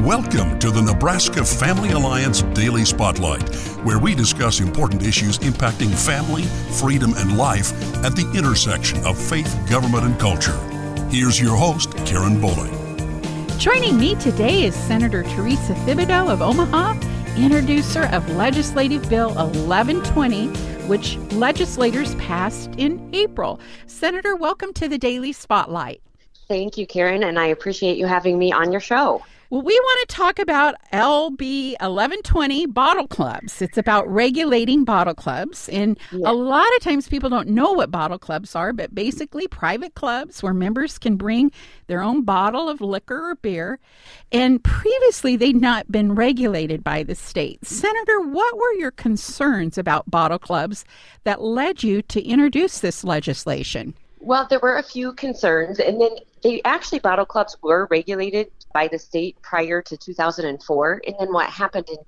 Welcome to the Nebraska Family Alliance Daily Spotlight, where we discuss important issues impacting family, freedom, and life at the intersection of faith, government, and culture. Here's your host, Karen Bowling. Joining me today is Senator Teresa Thibodeau of Omaha, introducer of Legislative Bill 1120, which legislators passed in April. Senator, welcome to the Daily Spotlight. Thank you, Karen, and I appreciate you having me on your show. Well, we want to talk about LB 1120 bottle clubs. It's about regulating bottle clubs. And a lot of times people don't know what bottle clubs are, but basically private clubs where members can bring their own bottle of liquor or beer. And previously, they'd not been regulated by the state. Senator, what were your concerns about bottle clubs that led you to introduce this legislation? Well, there were a few concerns, and then bottle clubs were regulated by the state prior to 2004. And then what happened in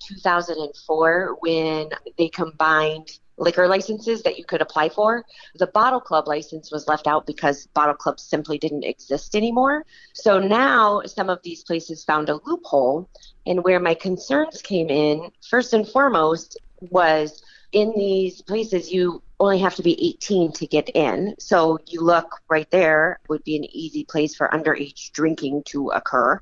2004 when they combined liquor licenses that you could apply for, the bottle club license was left out because bottle clubs simply didn't exist anymore. So now some of these places found a loophole, and where my concerns came in, first and foremost, was in these places you only have to be 18 to get in. So you look right there would be an easy place for underage drinking to occur.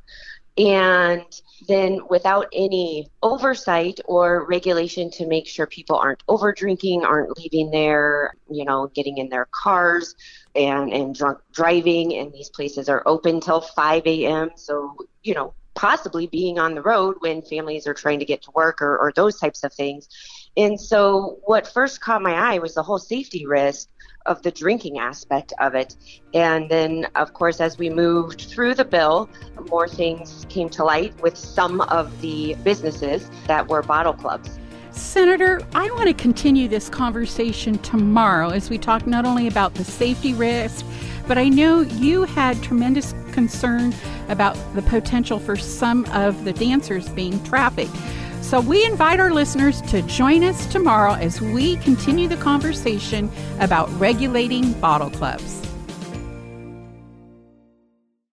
And then without any oversight or regulation to make sure people aren't over drinking, aren't leaving there, getting in their cars and drunk driving. And these places are open till 5 a.m. So, possibly being on the road when families are trying to get to work or those types of things. And so what first caught my eye was the whole safety risk of the drinking aspect of it. And then, of course, as we moved through the bill, more things came to light with some of the businesses that were bottle clubs. Senator, I want to continue this conversation tomorrow as we talk not only about the safety risk, but I know you had tremendous concern about the potential for some of the dancers being trafficked. So we invite our listeners to join us tomorrow as we continue the conversation about regulating bottle clubs.